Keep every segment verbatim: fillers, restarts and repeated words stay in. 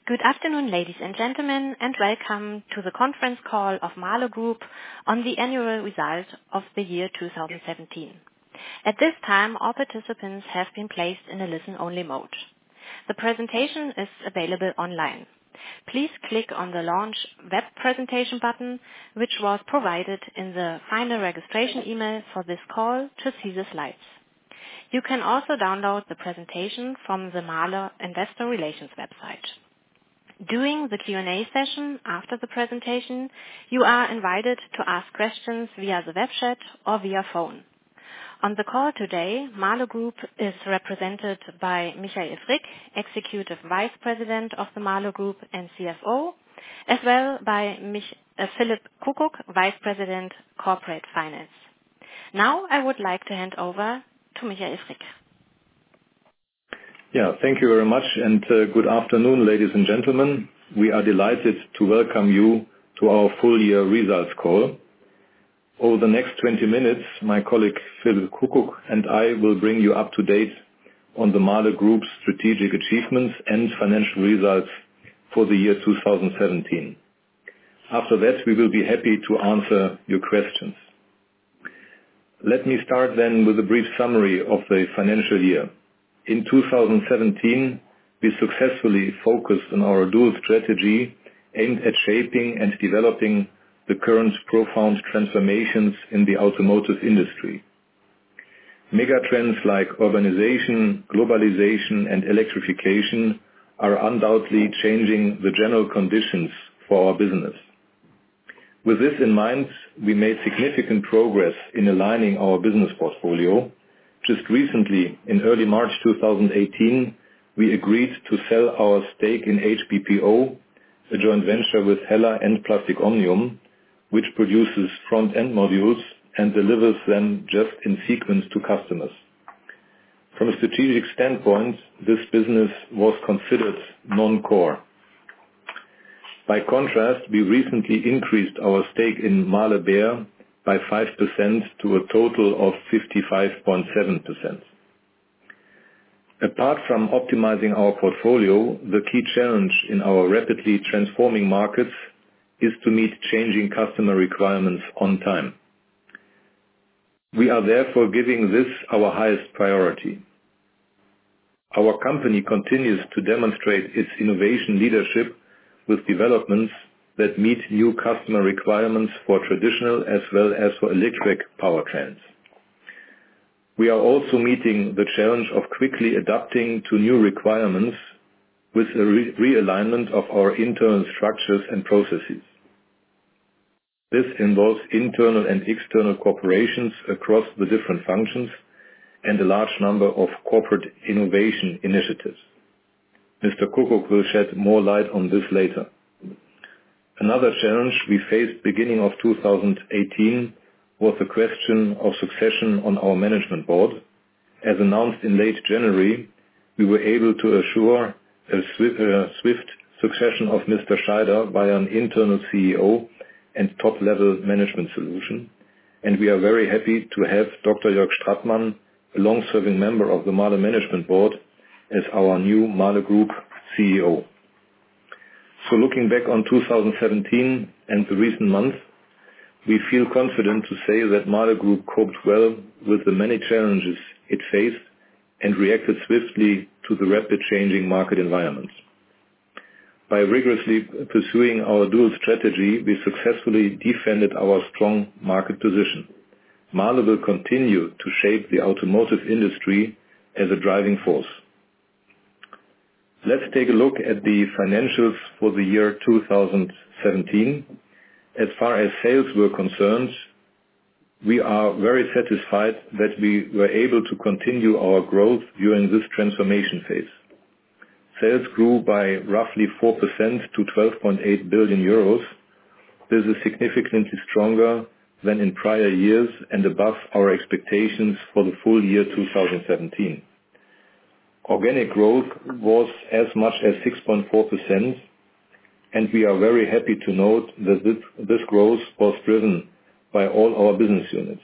Good afternoon, ladies and gentlemen, and welcome to the conference call of Mahle Group on the annual result of the year two thousand seventeen. At this time, all participants have been placed in a listen-only mode. The presentation is available online. Please click on the Launch Web Presentation button, which was provided in the final registration email for this call to see the slides. You can also download the presentation from the Mahle Investor Relations website. During the Q and A session after the presentation, you are invited to ask questions via the web chat or via phone. On the call today, Mahle Group is represented by Michael Frick, Executive Vice President of the Mahle Group and C F O, as well by Mich- uh, Philipp Kuckuck, Vice President Corporate Finance. Now I would like to hand over to Michael Frick. Yeah, thank you very much, and uh, good afternoon, ladies and gentlemen. We are delighted to welcome you to our full year results call. Over the next twenty minutes, my colleague Philipp Kuckuck and I will bring you up to date on the Mahle Group's strategic achievements and financial results for the year two thousand seventeen. After that, we will be happy to answer your questions. Let me start then with a brief summary of the financial year. In two thousand seventeen, we successfully focused on our dual strategy aimed at shaping and developing the current profound transformations in the automotive industry. Megatrends like urbanization, globalization, and electrification are undoubtedly changing the general conditions for our business. With this in mind, we made significant progress in aligning our business portfolio. Just recently, in early March two thousand eighteen, we agreed to sell our stake in H B P O, a joint venture with Hella and Plastic Omnium, which produces front-end modules and delivers them just in sequence to customers. From a strategic standpoint, this business was considered non-core. By contrast, we recently increased our stake in Mahle Behr by five percent to a total of fifty-five point seven percent. Apart from optimizing our portfolio, the key challenge in our rapidly transforming markets is to meet changing customer requirements on time. We are therefore giving this our highest priority. Our company continues to demonstrate its innovation leadership with developments that meet new customer requirements for traditional as well as for electric powertrains. We are also meeting the challenge of quickly adapting to new requirements with a re- realignment of our internal structures and processes. This involves internal and external cooperations across the different functions and a large number of corporate innovation initiatives. Mister Kuckuck will shed more light on this later. Another challenge we faced beginning of two thousand eighteen was the question of succession on our management board. As announced in late January, we were able to assure a swift, uh, swift succession of Mister Scheider by an internal C E O and top-level management solution, and we are very happy to have Doctor Jörg Strattmann, a long-serving member of the Mahle Management Board, as our new Mahle Group C E O. So looking back on two thousand seventeen and the recent months, we feel confident to say that Mahle Group coped well with the many challenges it faced and reacted swiftly to the rapid changing market environment. By rigorously pursuing our dual strategy, we successfully defended our strong market position. Mahle will continue to shape the automotive industry as a driving force. Let's take a look at the financials for the year two thousand seventeen. As far as sales were concerned, we are very satisfied that we were able to continue our growth during this transformation phase. Sales grew by roughly four percent to twelve point eight billion euros. This is significantly stronger than in prior years and above our expectations for the full year two thousand seventeen. Organic growth was as much as six point four percent, and we are very happy to note that this, this growth was driven by all our business units.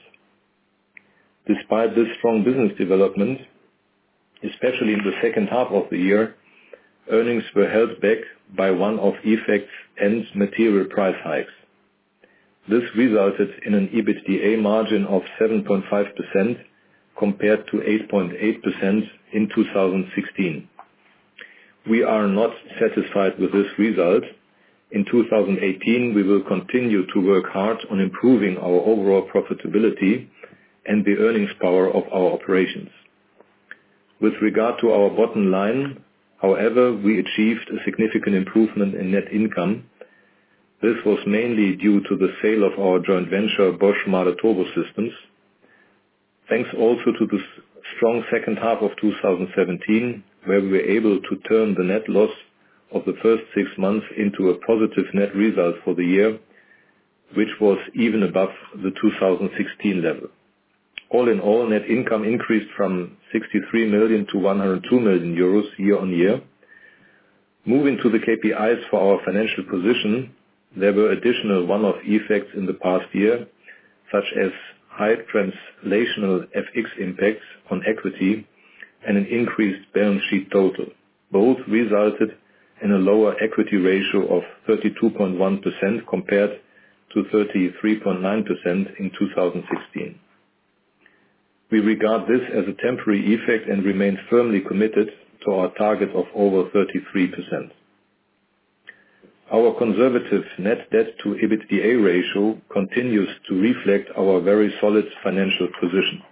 Despite this strong business development, especially in the second half of the year, earnings were held back by one-off effects and material price hikes. This resulted in an EBITDA margin of seven point five percent compared to eight point eight percent in two thousand sixteen. We are not satisfied with this result. In two thousand eighteen, we will continue to work hard on improving our overall profitability and the earnings power of our operations. With regard to our bottom line, however, we achieved a significant improvement in net income. This was mainly due to the sale of our joint venture Bosch Mahle Turbo Systems. Thanks also to the strong second half of two thousand seventeen, where we were able to turn the net loss of the first six months into a positive net result for the year, which was even above the two thousand sixteen level. All in all, net income increased from sixty-three million to one hundred two million euros year on year. Moving to the K P Is for our financial position, there were additional one-off effects in the past year, such as high translational F X impacts on equity and an increased balance sheet total. Both resulted in a lower equity ratio of thirty-two point one percent compared to thirty-three point nine percent in two thousand sixteen. We regard this as a temporary effect and remain firmly committed to our target of over thirty-three percent. Our conservative net debt to EBITDA ratio continues to reflect our very solid financial position.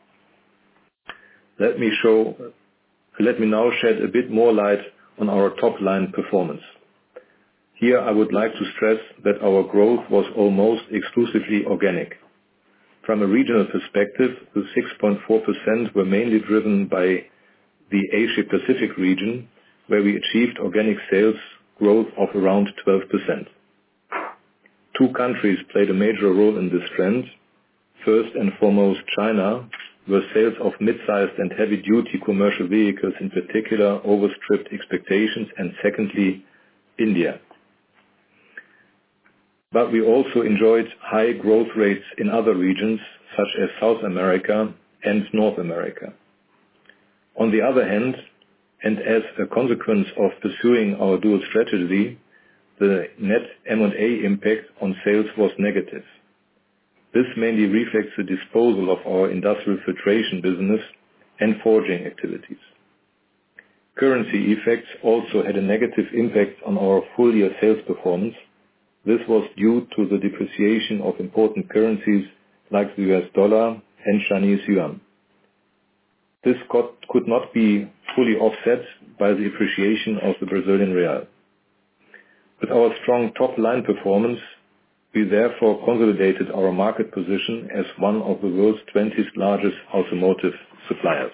Let me show, let me now shed a bit more light on our top-line performance. Here I would like to stress that our growth was almost exclusively organic. From a regional perspective, the six point four percent were mainly driven by the Asia-Pacific region, where we achieved organic sales growth of around twelve percent. Two countries played a major role in this trend. First and foremost, China, where sales of mid-sized and heavy-duty commercial vehicles in particular overstripped expectations, and secondly, India. But we also enjoyed high growth rates in other regions, such as South America and North America. On the other hand, and as a consequence of pursuing our dual strategy, the net M and A impact on sales was negative. This mainly reflects the disposal of our industrial filtration business and forging activities. Currency effects also had a negative impact on our full-year sales performance. This was due to the depreciation of important currencies like the U S dollar and Chinese yuan. This could not be fully offset by the appreciation of the Brazilian real. With our strong top-line performance, we therefore consolidated our market position as one of the world's twenty largest automotive suppliers.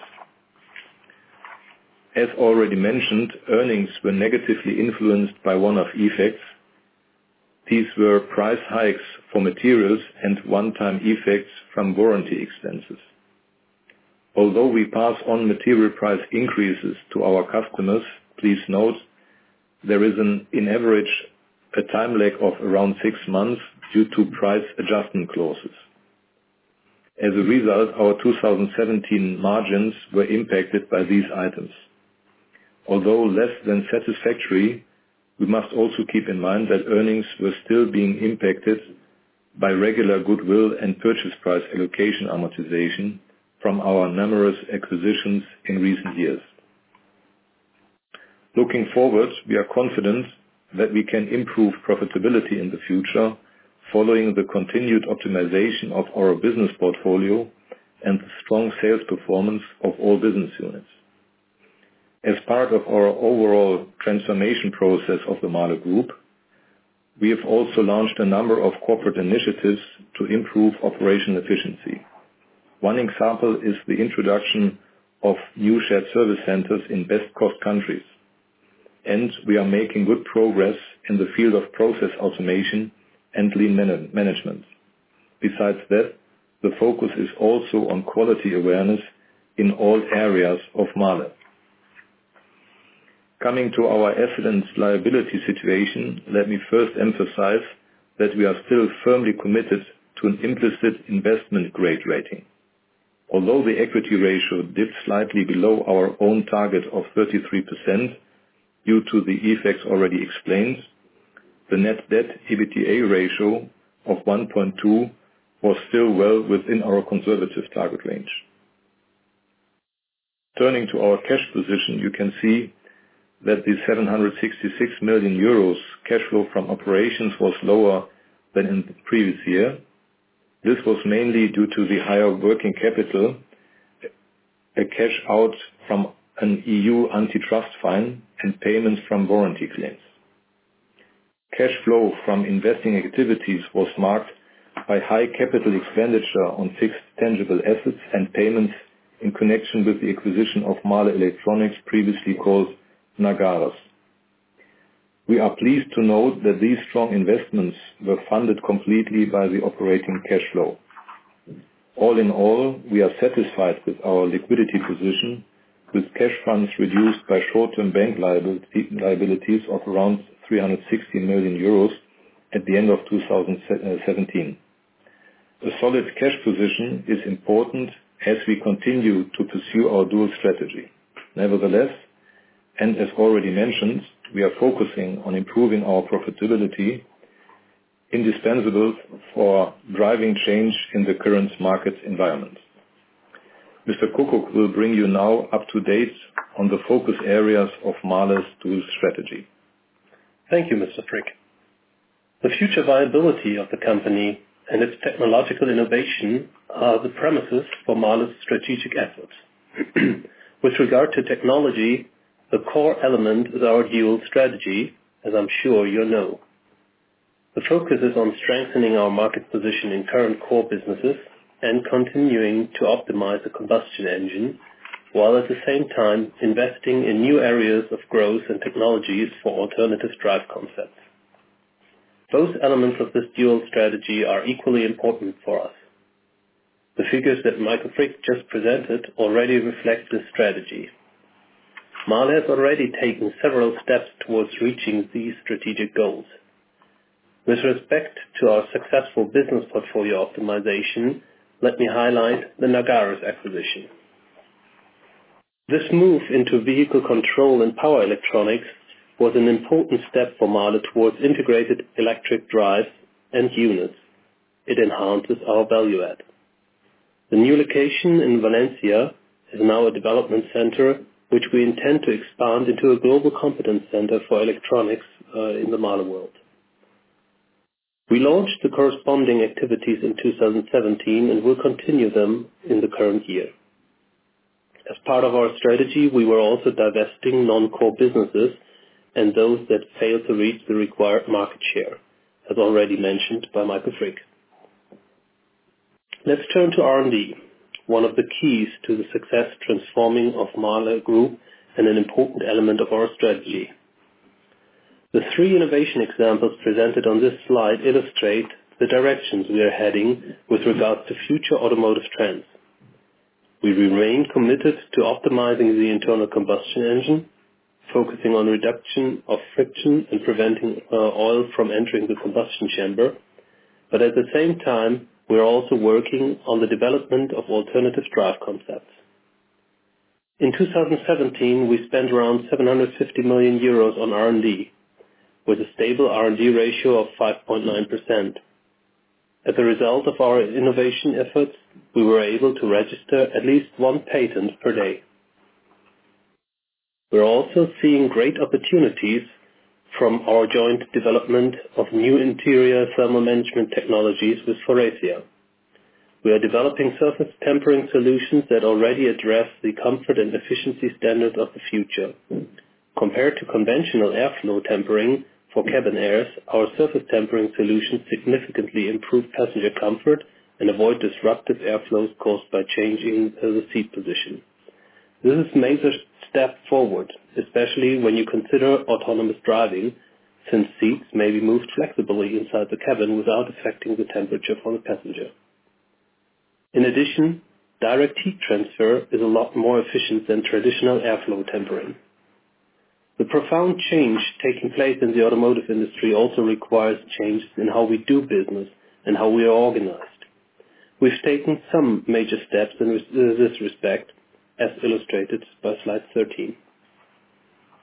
As already mentioned, earnings were negatively influenced by one-off effects. These were price hikes for materials and one-time effects from warranty expenses. Although we pass on material price increases to our customers, please note there is an, in average, a time lag of around six months due to price adjustment clauses. As a result, our two thousand seventeen margins were impacted by these items. Although less than satisfactory, we must also keep in mind that earnings were still being impacted by regular goodwill and purchase price allocation amortization from our numerous acquisitions in recent years. Looking forward, we are confident that we can improve profitability in the future following the continued optimization of our business portfolio and the strong sales performance of all business units. As part of our overall transformation process of the Mahle Group, we have also launched a number of corporate initiatives to improve operational efficiency. One example is the introduction of new shared service centers in best cost countries. And we are making good progress in the field of process automation and lean man- management. Besides that, the focus is also on quality awareness in all areas of Mahle. Coming to our asset and liability situation, let me first emphasize that we are still firmly committed to an implicit investment grade rating. Although the equity ratio dipped slightly below our own target of thirty-three percent, due to the effects already explained, the net debt EBITDA ratio of one point two was still well within our conservative target range. Turning to our cash position, you can see that the seven hundred sixty-six million euros cash flow from operations was lower than in the previous year. This was mainly due to the higher working capital, a cash out from an E U antitrust fine, and payments from warranty claims. Cash flow from investing activities was marked by high capital expenditure on fixed tangible assets and payments in connection with the acquisition of Mahle Electronics, previously called Nagares. We are pleased to note that these strong investments were funded completely by the operating cash flow. All in all, we are satisfied with our liquidity position, with cash funds reduced by short-term bank liabilities of around three hundred sixty million euros at the end of two thousand seventeen. A solid cash position is important as we continue to pursue our dual strategy. Nevertheless, and as already mentioned, we are focusing on improving our profitability, indispensable for driving change in the current market environment. Mister Kuckuck will bring you now up to date on the focus areas of Mahle's dual strategy. Thank you, Mister Frick. The future viability of the company and its technological innovation are the premises for Mahle's strategic efforts. With regard to technology, the core element is our dual strategy, as I'm sure you know. The focus is on strengthening our market position in current core businesses and continuing to optimize the combustion engine, while at the same time investing in new areas of growth and technologies for alternative drive concepts. Both elements of this dual strategy are equally important for us. The figures that Michael Frick just presented already reflect this strategy. Mahle has already taken several steps towards reaching these strategic goals. With respect to our successful business portfolio optimization, let me highlight the Nagares acquisition. This move into vehicle control and power electronics was an important step for Mahle towards integrated electric drives and units. It enhances our value add. The new location in Valencia is now a development center, which we intend to expand into a global competence center for electronics uh, in the Mahle world. We launched the corresponding activities in two thousand seventeen and will continue them in the current year. As part of our strategy, we were also divesting non-core businesses and those that failed to reach the required market share, as already mentioned by Michael Frick. Let's turn to R and D, one of the keys to the success transforming of Mahle Group and an important element of our strategy. The three innovation examples presented on this slide illustrate the directions we are heading with regards to future automotive trends. We remain committed to optimizing the internal combustion engine, focusing on reduction of friction and preventing uh, oil from entering the combustion chamber, but at the same time, we are also working on the development of alternative drive concepts. In two thousand seventeen, we spent around seven hundred fifty million euros on R and D, with a stable R and D ratio of five point nine percent. As a result of our innovation efforts, we were able to register at least one patent per day. We're also seeing great opportunities from our joint development of new interior thermal management technologies with Faurecia. We are developing surface tempering solutions that already address the comfort and efficiency standards of the future. Compared to conventional airflow tempering for cabin airs, our surface tempering solutions significantly improve passenger comfort and avoid disruptive airflows caused by changing the seat position. This is a major step forward, especially when you consider autonomous driving, since seats may be moved flexibly inside the cabin without affecting the temperature for the passenger. In addition, direct heat transfer is a lot more efficient than traditional airflow tempering. The profound change taking place in the automotive industry also requires changes in how we do business and how we are organized. We've taken some major steps in this respect, as illustrated by slide thirteen.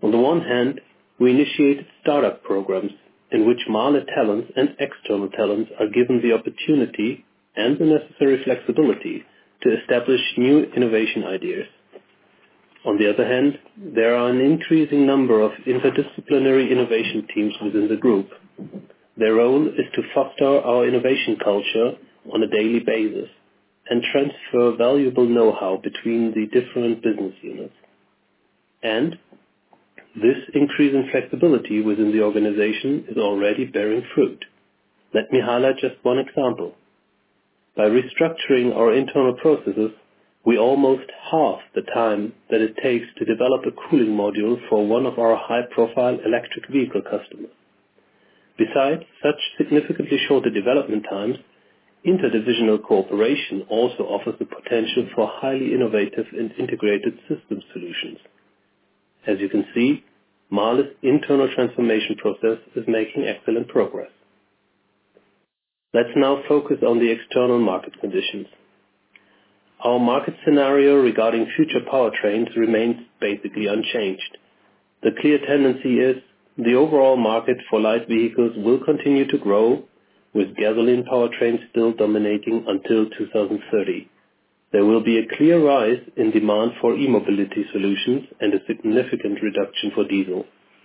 On the one hand, we initiated startup programs in which Mahle talents and external talents are given the opportunity and the necessary flexibility to establish new innovation ideas. On the other hand, there are an increasing number of interdisciplinary innovation teams within the group. Their role is to foster our innovation culture on a daily basis and transfer valuable know-how between the different business units. And this increase in flexibility within the organization is already bearing fruit. Let me highlight just one example. By restructuring our internal processes, we almost halved the time that it takes to develop a cooling module for one of our high-profile electric vehicle customers. Besides such significantly shorter development times, interdivisional cooperation also offers the potential for highly innovative and integrated system solutions. As you can see, Mahle's internal transformation process is making excellent progress. Let's now focus on the external market conditions. Our market scenario regarding future powertrains remains basically unchanged. The clear tendency is the overall market for light vehicles will continue to grow, with gasoline powertrains still dominating until two thousand thirty. There will be a clear rise in demand for e-mobility solutions and a significant reduction for diesel.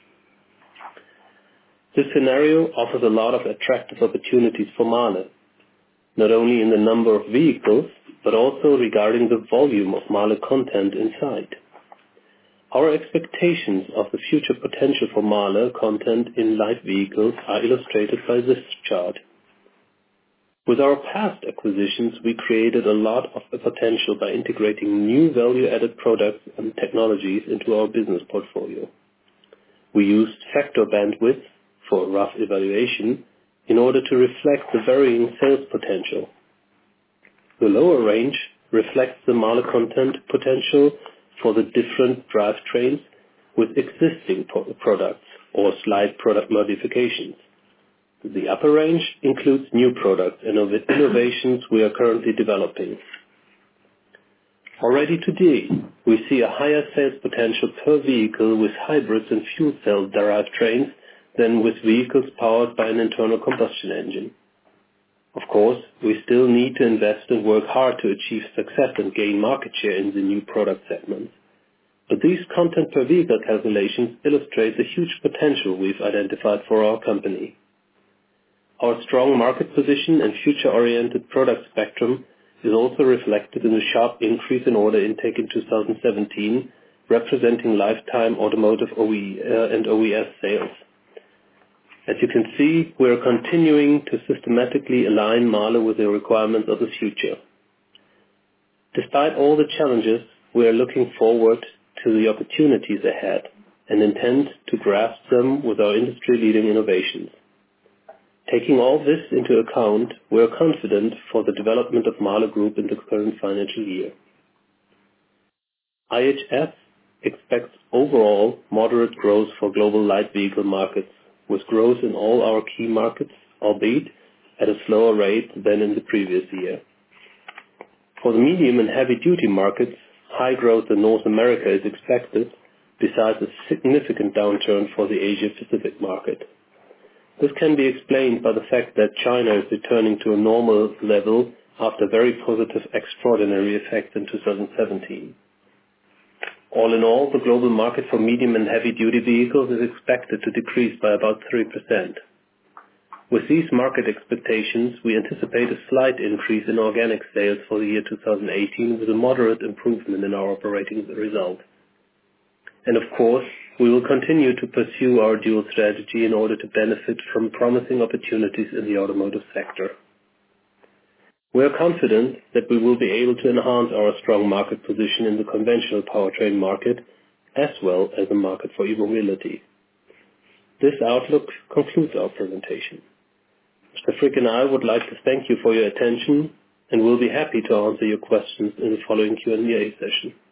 This scenario offers a lot of attractive opportunities for Mahle, not only in the number of vehicles, but also regarding the volume of Mahle content inside. Our expectations of the future potential for Mahle content in light vehicles are illustrated by this chart. With our past acquisitions, we created a lot of potential by integrating new value-added products and technologies into our business portfolio. We used factor bandwidth for rough evaluation in order to reflect the varying sales potential. The lower range reflects the Mahle content potential for the different drivetrains with existing products or slight product modifications. The upper range includes new products and innovations we are currently developing. Already today, we see a higher sales potential per vehicle with hybrids and fuel cell drivetrains than with vehicles powered by an internal combustion engine. Of course, we still need to invest and work hard to achieve success and gain market share in the new product segments. But these content per vehicle calculations illustrate the huge potential we've identified for our company. Our strong market position and future-oriented product spectrum is also reflected in the sharp increase in order intake in two thousand seventeen, representing lifetime automotive O E uh, and O E S sales. As you can see, we are continuing to systematically align Mahle with the requirements of the future. Despite all the challenges, we are looking forward to the opportunities ahead and intend to grasp them with our industry-leading innovations. Taking all this into account, we are confident for the development of Mahle Group in the current financial year. I H S expects overall moderate growth for global light vehicle markets, with growth in all our key markets, albeit at a slower rate than in the previous year. For the medium and heavy-duty markets, high growth in North America is expected, besides a significant downturn for the Asia-Pacific market. This can be explained by the fact that China is returning to a normal level after very positive extraordinary effects in two thousand seventeen. All in all, the global market for medium and heavy-duty vehicles is expected to decrease by about three percent. With these market expectations, we anticipate a slight increase in organic sales for the year two thousand eighteen with a moderate improvement in our operating result. And of course, we will continue to pursue our dual strategy in order to benefit from promising opportunities in the automotive sector. We are confident that we will be able to enhance our strong market position in the conventional powertrain market as well as the market for e-mobility. This outlook concludes our presentation. Mister Frick and I would like to thank you for your attention and will be happy to answer your questions in the following Q and A session.